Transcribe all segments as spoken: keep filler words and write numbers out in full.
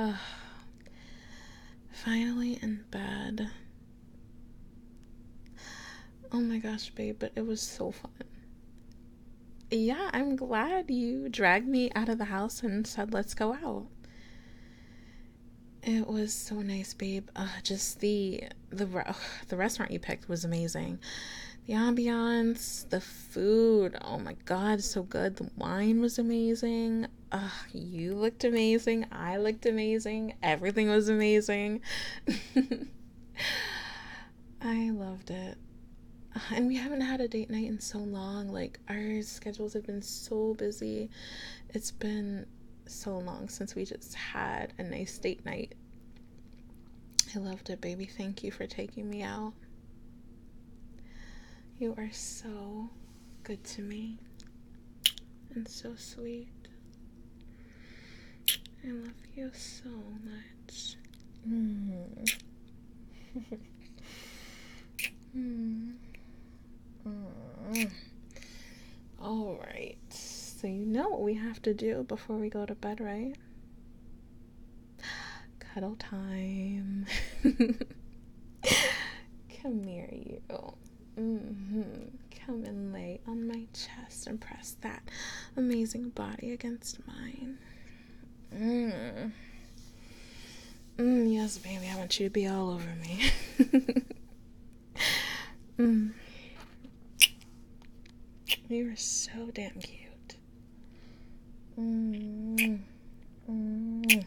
uh, finally in bed. Oh my gosh, babe, but it was so fun. Yeah, I'm glad you dragged me out of the house and said, let's go out. It was so nice, babe. Uh, just the the the restaurant you picked was amazing. The ambiance, the food, oh my god, so good. The wine was amazing. Uh, you looked amazing. I looked amazing. Everything was amazing. I loved it. And we haven't had a date night in so long. Like, our schedules have been so busy. It's been so long since we just had a nice date night. I loved it, baby. Thank you for taking me out. You are so good to me and so sweet. I love you so much. Mm. mm. Mm. All right. So you know what we have to do before we go to bed, right? Cuddle time. Come here, you. Mm-hmm. Come and lay on my chest and press that amazing body against mine. Mm. Mm, yes, baby, I want you to be all over me. mm. You're so damn cute. Mm. Mm.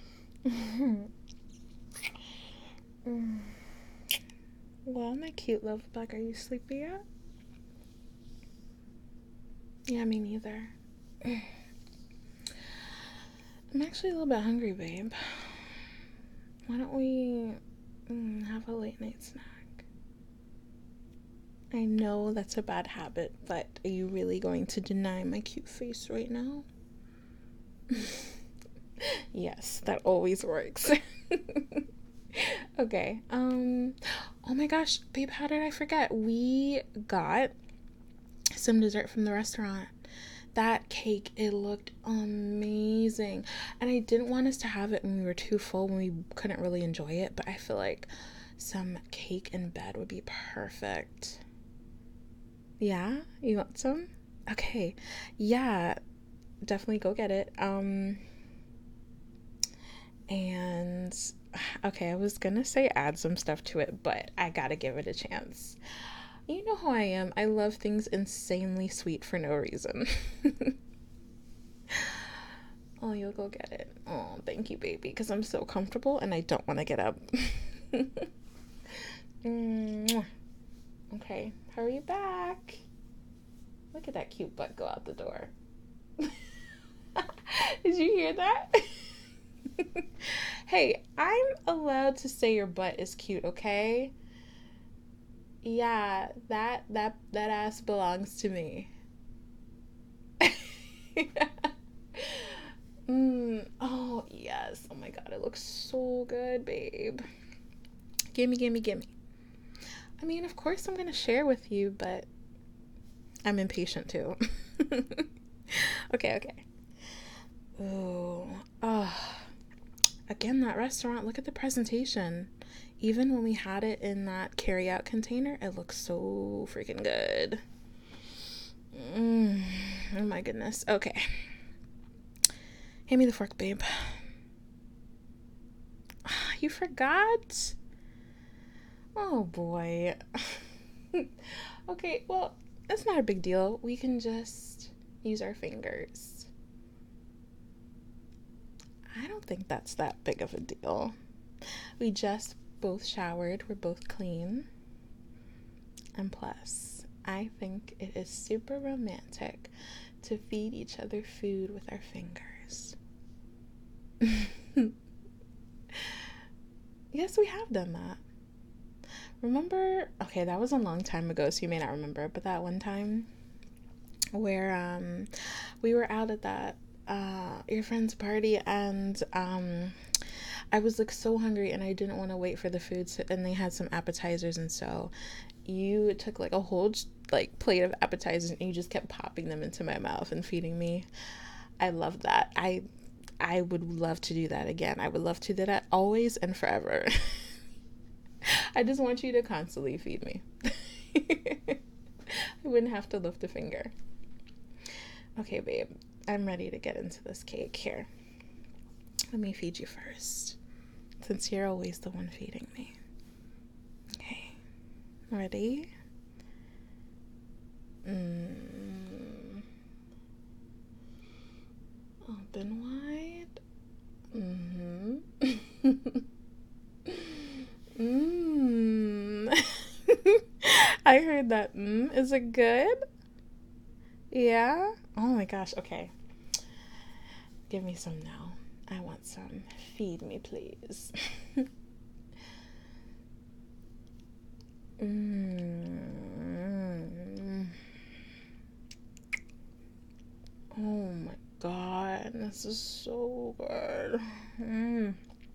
mm. Well, my cute love bug, are you sleepy yet? Yeah, me neither. I'm actually a little bit hungry, babe. Why don't we mm, have a late night snack? I know that's a bad habit, but are you really going to deny my cute face right now? Yes, that always works. Okay. Um. Oh my gosh, babe, how did I forget? We got some dessert from the restaurant. That cake, it looked amazing. And I didn't want us to have it when we were too full, when we couldn't really enjoy it, but I feel like some cake in bed would be perfect. Yeah? You want some? Okay. Yeah, definitely go get it. Um and okay, I was gonna say add some stuff to it, but I gotta give it a chance. You know how I am. I love things insanely sweet for no reason. Oh, you'll go get it. Oh, thank you, baby, because I'm so comfortable and I don't want to get up. Okay, hurry back. Look at that cute butt go out the door. Did you hear that? Hey, I'm allowed to say your butt is cute, okay? Yeah, that that that ass belongs to me. mm, oh yes. Oh my god, it looks so good, babe. Gimme, gimme, gimme. I mean, of course I'm gonna share with you, but I'm impatient too. okay, okay. Ooh, oh. Again, that restaurant, look at the presentation. Even when we had it in that carry-out container, it looks so freaking good. Mm, oh my goodness. Okay. Hand me the fork, babe. You forgot? Oh boy. Okay, well, it's not a big deal. We can just use our fingers. I don't think that's that big of a deal. We just both showered. We're both clean. And plus, I think it is super romantic to feed each other food with our fingers. Yes, we have done that. Remember? Okay, that was a long time ago, so you may not remember, but that one time where um we were out at that uh your friend's party, and um I was like so hungry and I didn't want to wait for the food to, and they had some appetizers, and so you took like a whole like plate of appetizers and you just kept popping them into my mouth and feeding me. I loved that. I I would love to do that again. I would love to do that always and forever. I just want you to constantly feed me. I wouldn't have to lift a finger. Okay, babe, I'm ready to get into this cake. Here, let me feed you first, since you're always the one feeding me. Okay, ready? Mm. Open wide. Mm-hmm. Mmm. I heard that. Mmm. Is it good? Yeah? Oh my gosh. Okay. Give me some now. I want some. Feed me, please. Mmm. Oh my god. This is so good. Mmm.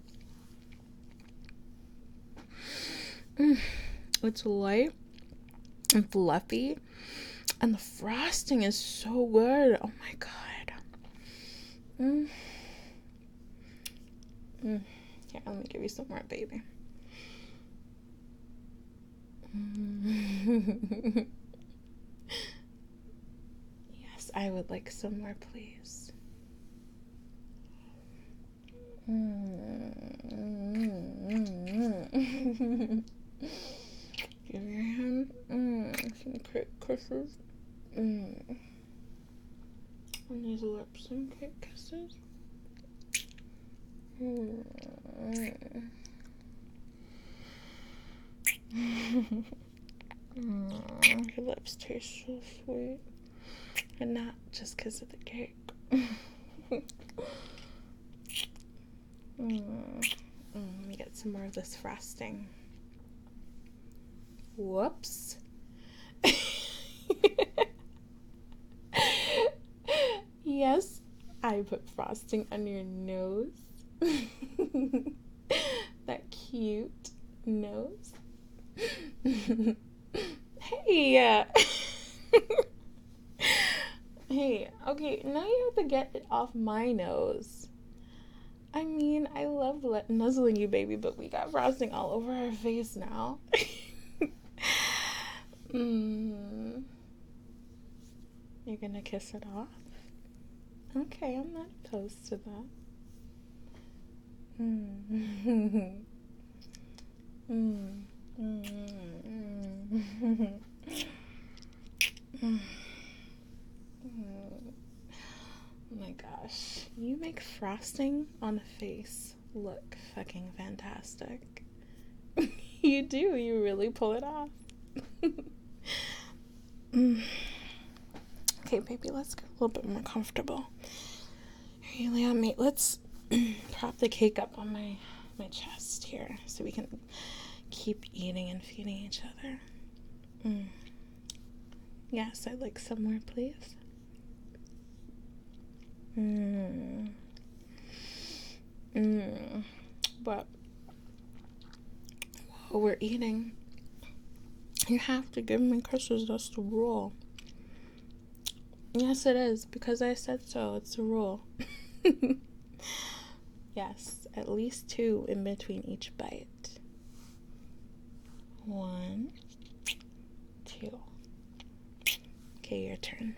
Mm. It's light and fluffy, and the frosting is so good. Oh my god. Mm. Mm. Here, let me give you some more, baby. Mm. Yes, I would like some more, please. Mm. Give your hand. Mm. Some cake kisses. Mm. On these lips, some cake kisses. Mm. Mm. Your lips taste so sweet. And not just because of the cake. mm. Mm. Let me get some more of this frosting. Whoops. Yes, I put frosting on your nose. That cute nose. Hey. Hey, okay, now you have to get it off my nose. I mean, I love le- nuzzling you, baby, but we got frosting all over our face now. mm. You're gonna kiss it off? Okay, I'm not opposed to that. Mm. mm. Mm. Mm. Oh my gosh, you make frosting on a face look fucking fantastic. You do, you really pull it off. mm. Okay, baby, let's get a little bit more comfortable. Here, you lay on me. Let's prop the cake up on my, my chest here so we can keep eating and feeding each other. Mm. Yes, I'd like some more, please. Mm. Mm. But while we're eating, you have to give me kisses. That's the rule. Yes, it is, because I said so. It's a rule. Yes, at least two in between each bite. One, two. Okay, your turn.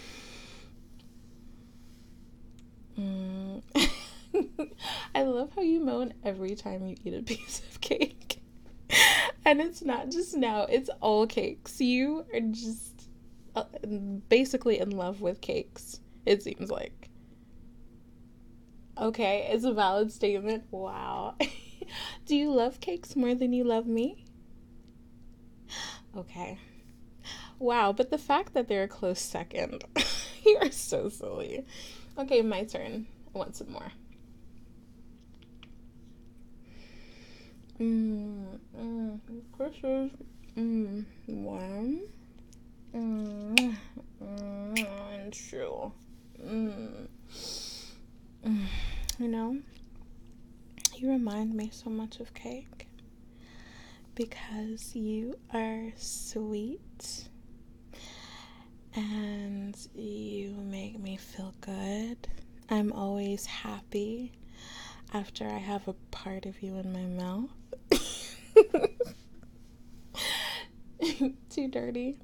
Mm. I love how you moan every time you eat a piece of cake. And it's not just now, it's all cakes. You are just uh, basically in love with cakes, it seems like. Okay, it's a valid statement. Wow. Do you love cakes more than you love me? Okay. Wow, but the fact that they're a close second. You are so silly. Okay, my turn. I want some more. Mmm, mmm, kisses. Mmm, one. Mmm, mmm, and two. Mmm. Mm. You know, you remind me so much of cake because you are sweet and you make me feel good I'm always happy after I have a part of you in my mouth. Too dirty.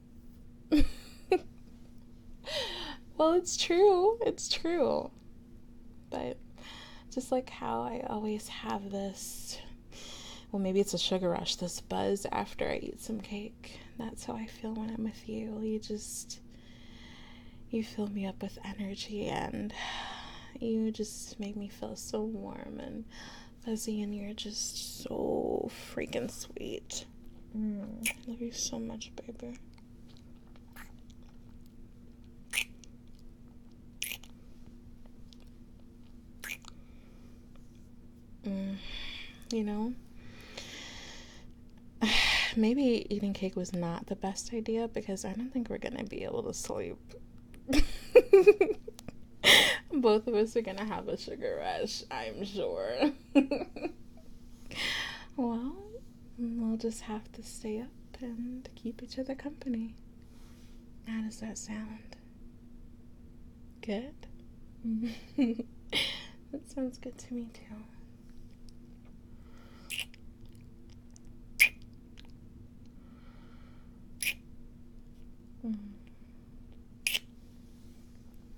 Well, it's true. It's true. But just like how I always have this, well, maybe it's a sugar rush, this buzz after I eat some cake. That's how I feel when I'm with you. You just, you fill me up with energy, and you just make me feel so warm and fuzzy, and you're just so freaking sweet. Mm, I love you so much, baby. Mm, you know, maybe eating cake was not the best idea because I don't think we're gonna be able to sleep. Both of us are gonna have a sugar rush, I'm sure. Well, we'll just have to stay up and keep each other company. How does that sound? Good? That sounds good to me too. Mm.